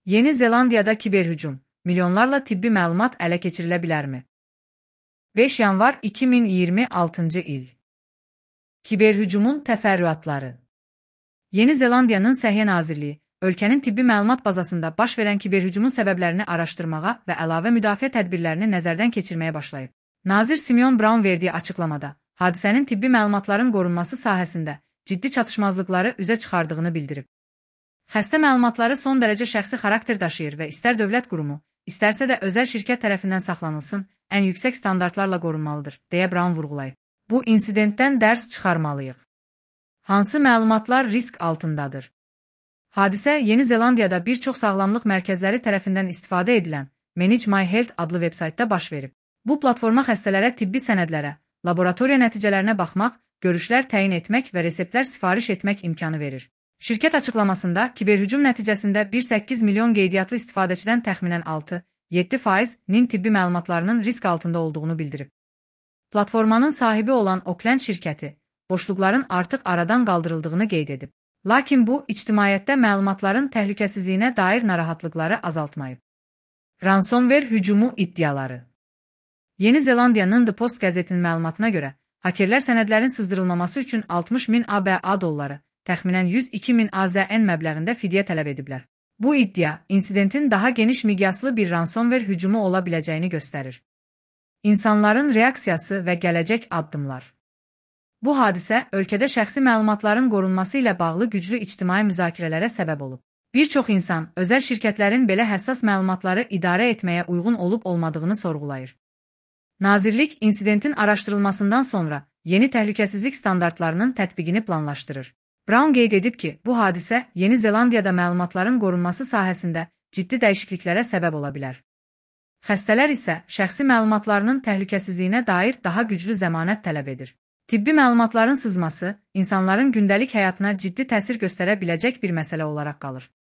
Yeni Zelandiyada kiberhücum, milyonlarla tibbi məlumat ələ keçirilə bilərmi? 5 yanvar 2026 il. Kiberhücumun təfərrüatları. Yeni Zelandiyanın Səhiyyə Nazirliyi, ölkənin tibbi məlumat bazasında baş verən kiberhücumun səbəblərini araşdırmağa və əlavə müdafiə tədbirlərini nəzərdən keçirməyə başlayıb. Nazir Simeon Brown verdiyi açıqlamada, hadisənin tibbi məlumatların qorunması sahəsində ciddi çatışmazlıqları üzə çıxardığını bildirib. Xəstə məlumatları son dərəcə şəxsi xarakter daşıyır və istər dövlət qurumu, istərsə də özəl şirkət tərəfindən saxlanılsın, ən yüksək standartlarla qorunmalıdır, deyə Brown vurğulayıb. Bu insidentdən dərs çıxarmalıyıq. Hansı məlumatlar risk altındadır? Hadisə Yeni Zelandiyada bir çox sağlamlıq mərkəzləri tərəfindən istifadə edilən Manage My Health adlı vebsaytda baş verib. Bu platforma xəstələrə tibbi sənədlərə, laboratoriya nəticələrinə baxmaq, görüşlər təyin etmək və reseptlər sifariş etmək imkanı verir. Şirkət açıqlamasında kiberhücum nəticəsində 1,8 milyon qeydiyyatlı istifadəçidən təxminən 6-7%-nin tibbi məlumatlarının risk altında olduğunu bildirib. Platformanın sahibi olan Oakland şirkəti, boşluqların artıq aradan qaldırıldığını qeyd edib. Lakin bu, ictimaiyyətdə məlumatların təhlükəsizliyinə dair narahatlıqları azaltmayıb. Ransomware hücumu iddiaları. Yeni Zelandiyanın The Post qəzetinin məlumatına görə, hakerlər sənədlərin sızdırılmaması üçün 60.000 ABA dolları, təxminən 102.000 AZN məbləğində fidyə tələb ediblər. Bu iddia, insidentin daha geniş miqyaslı bir ransomware hücumu ola biləcəyini göstərir. İnsanların reaksiyası və gələcək addımlar. Bu hadisə, ölkədə şəxsi məlumatların qorunması ilə bağlı güclü ictimai müzakirələrə səbəb olub. Bir çox insan, özəl şirkətlərin belə həssas məlumatları idarə etməyə uyğun olub-olmadığını sorğulayır. Nazirlik, insidentin araşdırılmasından sonra yeni təhlükəsizlik standartlarının tətbiqini planlaşdırır. Brown qeyd edib ki, bu hadisə Yeni Zelandiyada məlumatların qorunması sahəsində ciddi dəyişikliklərə səbəb ola bilər. Xəstələr isə şəxsi məlumatlarının təhlükəsizliyinə dair daha güclü zəmanət tələb edir. Tibbi məlumatların sızması insanların gündəlik həyatına ciddi təsir göstərə biləcək bir məsələ olaraq qalır.